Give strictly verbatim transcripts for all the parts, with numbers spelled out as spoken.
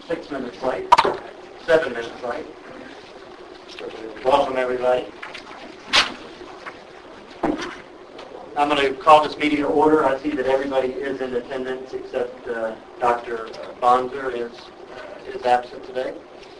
six minutes late, seven minutes late. Welcome, everybody. I'm going to call this meeting to order. I see that everybody is in attendance except uh, Doctor Bonser is, uh, is absent today.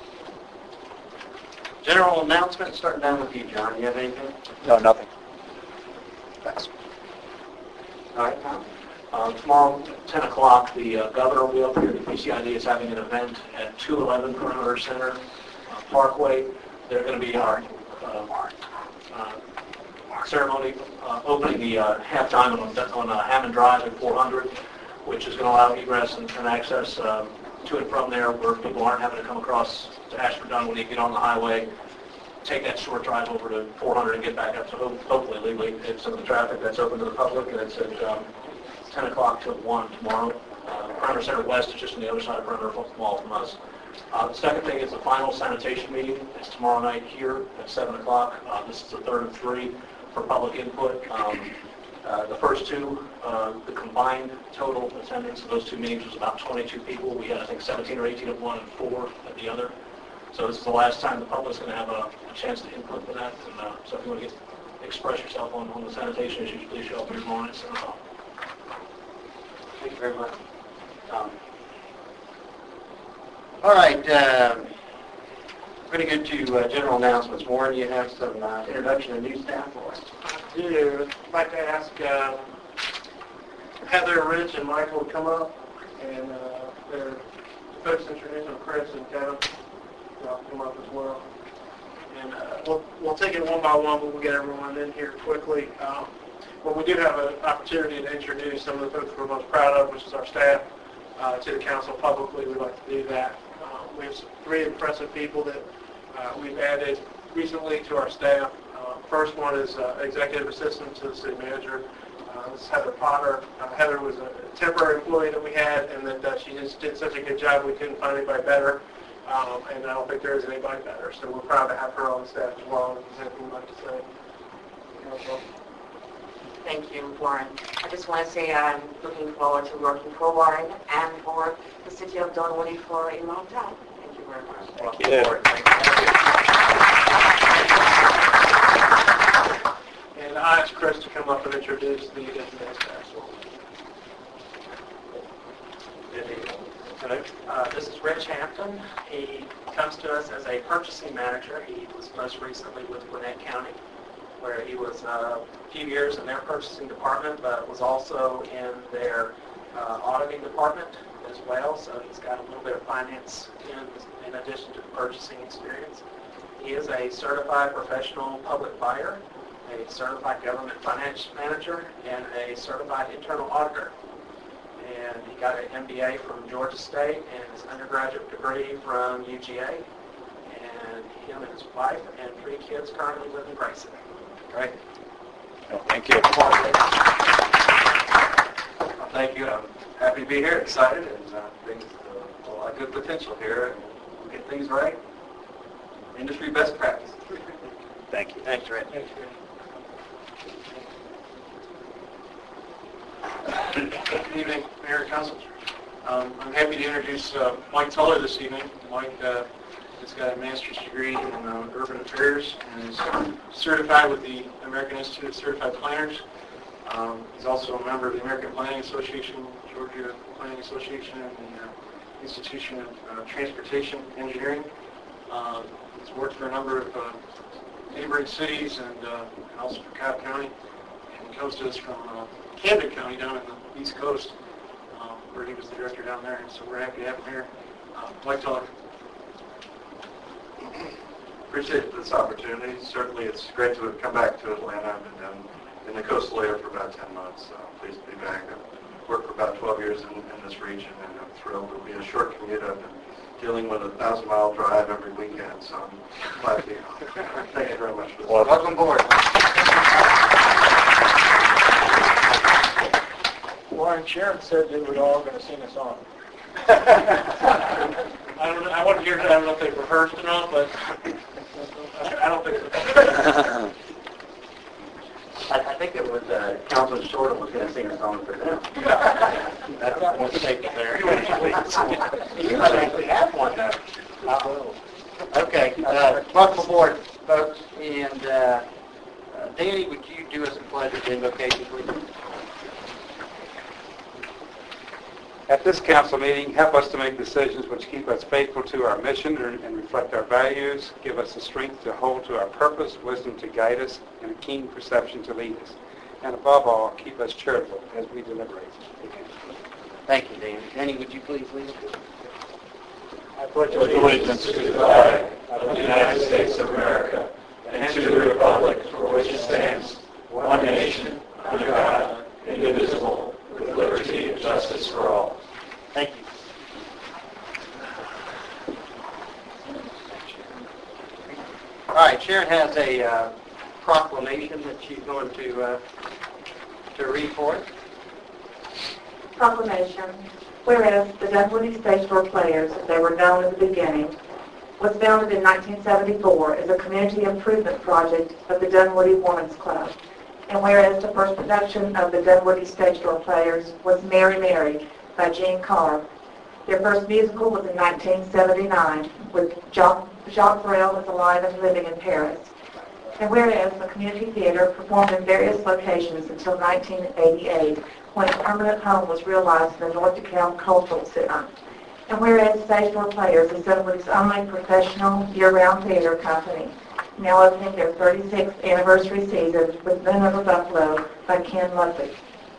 General announcement, starting down with you, John. You have anything? No, nothing. Thanks. All right, Tom. Uh, tomorrow, ten o'clock, the uh, governor will be here. The P C I D is having an event at two eleven Perimeter Center uh, Parkway. They're going to be our uh, uh, ceremony uh, opening the uh, half diamond on, on uh, Hammond Drive at four hundred, which is going to allow egress and, and access um, to and from there where people aren't having to come across to Ashford Dunwoody, get on the highway, take that short drive over to four hundred and get back up to ho- hopefully legally hit some of the traffic that's open to the public. And it's at um, ten o'clock till one tomorrow. Uh, Perimeter Center West is just on the other side of Perimeter Mall from us. Uh, the second thing is the final sanitation meeting. It's tomorrow night here at seven o'clock. Uh, this is the third of three for public input. Um, uh, the first two, uh, the combined total attendance of those two meetings was about twenty-two people. We had, I think, seventeen or eighteen at one and four at the other. So this is the last time the public's going to have a, a chance to input for that. And uh, so if you want to get, express yourself on, on the sanitation issues, please show up here tomorrow night at seven o'clock. Thank you very much. Um, all right. Um, we're going to get to uh, general announcements. Warren, you have some uh, introduction of new staff for us. I do. I'd like to ask uh, Heather, Rich, and Michael to come up, and uh, their folks introduce them, Chris and Kevin. They'll come up as well. And uh, we'll, we'll take it one by one, but we'll get everyone in here quickly. Um, but we do have an opportunity to introduce some of the folks we're most proud of, which is our staff, uh, to the council publicly. We'd like to do that. Uh, we have some, three impressive people that uh, we've added recently to our staff. Uh, first one is uh, executive assistant to the city manager. Uh, this is Heather Potter. Uh, Heather was a temporary employee that we had, and that uh, she just did such a good job we couldn't find anybody better. Um, and I don't think there is anybody better. So we're proud to have her on staff as well. If there's anything you'd like to say. Well, Thank you, Warren. I just want to say I'm looking forward to working for Warren and for the city of Dunwoody for a long time. Thank you very much. Thank you. Thank you. and I asked Chris to come up and introduce the next staff. Hello. Uh, this is Rich Hampton. He comes to us as a purchasing manager. He was most recently with Gwinnett County, where he was uh, a few years in their purchasing department, but was also in their uh, auditing department as well. So he's got a little bit of finance in, in addition to the purchasing experience. He is a certified professional public buyer, a certified government finance manager, and a certified internal auditor. And he got an M B A from Georgia State and his undergraduate degree from U G A. And him and his wife and three kids currently live in Grayson. Great. Well, thank you. Well, thank you. I'm happy to be here, excited, and uh, think uh, a lot of good potential here, and we'll get things right. Industry best practice. Thank you. Thanks, Rich. Thanks, Good evening, Mayor and Council. Um, I'm happy to introduce uh, Mike Tuller this evening. Mike uh, has got a master's degree in uh, urban affairs and is certified with the American Institute of Certified Planners. Um, he's also a member of the American Planning Association, Georgia Planning Association, and the uh, Institution of uh, Transportation Engineering. Uh, he's worked for a number of uh, neighboring cities and, uh, and also for Cobb County. And he comes to us from uh, Camden County down in the East Coast, um, where he was the director down there, and so we're happy to have him here. Uh, Mike Tuller. Appreciate this opportunity. Certainly it's great to have come back to Atlanta. I've been down in the coastal area for about ten months. So I'm pleased to be back. I've worked for about twelve years in, in this region, and I'm thrilled. It'll be a short commute. I've been dealing with a thousand mile drive every weekend, so I'm glad to be here. Thank you very much for this. Well, welcome aboard. Warren, Sharon said they were all going to sing a song. I don't know. I wasn't here. I don't know if they rehearsed or not, but I don't think so. I, I think it was uh, Councilman Shorten was going to sing a song for them. That's one statement there. You might actually have one. Welcome aboard, folks. And uh, uh, Danny, would you do us a pledge of invocation, please? At this council meeting, help us to make decisions which keep us faithful to our mission and and reflect our values. Give us the strength to hold to our purpose, wisdom to guide us, and a keen perception to lead us. And above all, keep us charitable as we deliberate. Amen. Thank you, Danny. Danny, would you please lead us? I pledge allegiance to the flag of the United States of America and to the republic for which it stands, one nation, under God, indivisible, with liberty and justice for all. Thank you. All right, Sharon has a uh, proclamation that she's going to uh, to read for us. Proclamation. Whereas the Dunwoody Stage Door Players, as they were known at the beginning, was founded in nineteen seventy-four as a community improvement project of the Dunwoody Women's Club. And whereas the first production of the Dunwoody Stage Door Players was Mary Mary by Jean Carr. Their first musical was in nineteen seventy-nine with Jacques, Jacques Brel was alive and living in Paris. And whereas the community theater performed in various locations until nineteen eighty-eight, when a permanent home was realized in the North DeKalb Cultural Center. And whereas Stage Door Players is Dunwoody's only professional year-round theater company, now opening their thirty-sixth anniversary season with Men Over Buffalo by Ken Ludwig.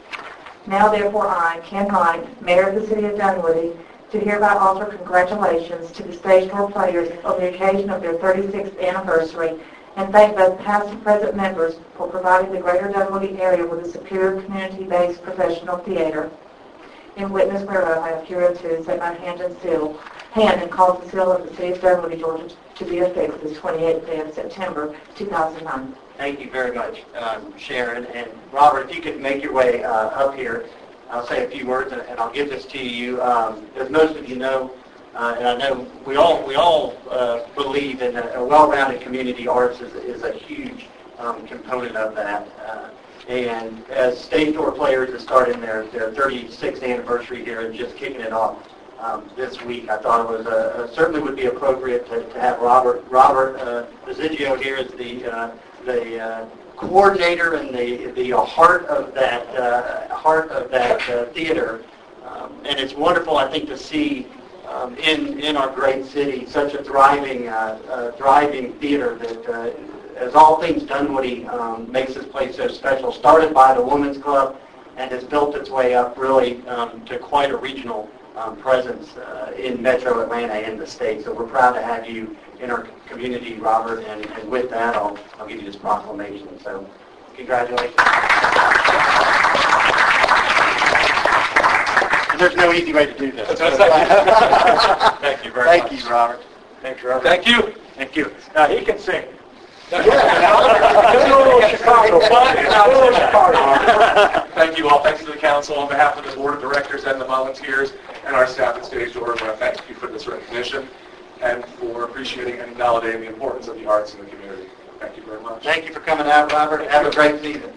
Now therefore I, Ken Knight, Mayor of the City of Dunwoody, to hereby offer congratulations to the Stage Door Players on the occasion of their thirty-sixth anniversary, and thank both past and present members for providing the greater Dunwoody area with a superior community-based professional theater. In witness whereof, I have hereunto set my hand and seal, hand and cause the seal of the City of Dunwoody, Georgia, to be affixed this twenty-eighth day of September, two thousand nine. Thank you very much, um, Sharon. And Robert, if you could make your way uh, up here, I'll say a few words, and, and I'll give this to you. Um, as most of you know, uh, and I know we all we all uh, believe in a, a well-rounded community. Arts is, is a huge um, component of that. Uh, and as Stage Door Players is starting their, their thirty-sixth anniversary here and just kicking it off um, this week, I thought it was uh, certainly would be appropriate to, to have Robert Robert uh, Residio here as the uh, the uh, coordinator and the the heart of that uh, heart of that uh, theater. Um, and it's wonderful, I think, to see um, in in our great city such a thriving uh, uh, thriving theater that, uh, as all things Dunwoody, um, makes this place so special. Started by the Women's Club and has built its way up really um, to quite a regional um, presence uh, in Metro Atlanta and the state. So we're proud to have you in our community, Robert. And, and with that, I'll I'll give you this proclamation. So congratulations. There's no easy way to do this. Thank you very Thank much. Thank you, Robert. Thank you, Robert. Thank you. Thank you. Now, he can sing. Thank you all. Thanks to the council on behalf of the board of directors and the volunteers and our staff at Stage Door. I want to thank you for this recognition and for appreciating and validating the importance of the arts in the community. Thank you very much. Thank you for coming out, Robert. Have a great season.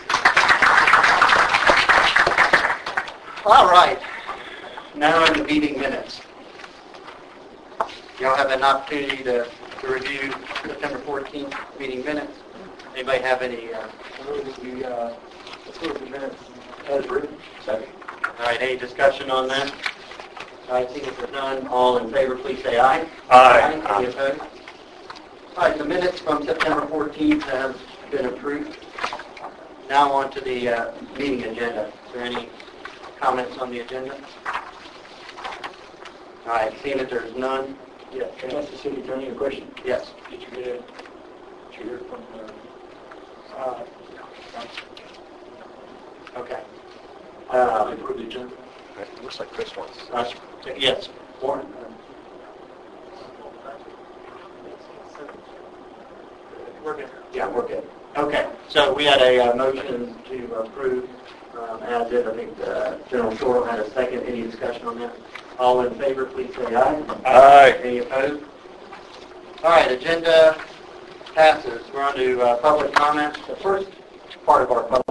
All right. Now in the meeting minutes. Y'all have an opportunity to, to review September fourteenth meeting minutes. Anybody have any? Uh, We, uh, approve the minutes as written. Second. all right, any discussion on that? All right, seeing if there's none, all in favor, please say aye. Aye. Any opposed? All right, the minutes from September fourteenth have been approved. Now on to the uh, meeting agenda. Is there any comments on the agenda? All right, seeing that there's none. Yes, can I ask the city attorney a question? Yes. Did you get a, did you hear from, uh, uh, Okay. uh, Um, approve the agenda? It looks like Chris wants. uh, yes, Warren. We're good. Yeah, we're good. Okay, so we had a uh, motion to approve um, as is. I think uh, General Shortle had a second. Any discussion on that? All in favor, please say aye. Aye. Any opposed? All right, agenda passes. We're on to uh, public comments. The first part of our public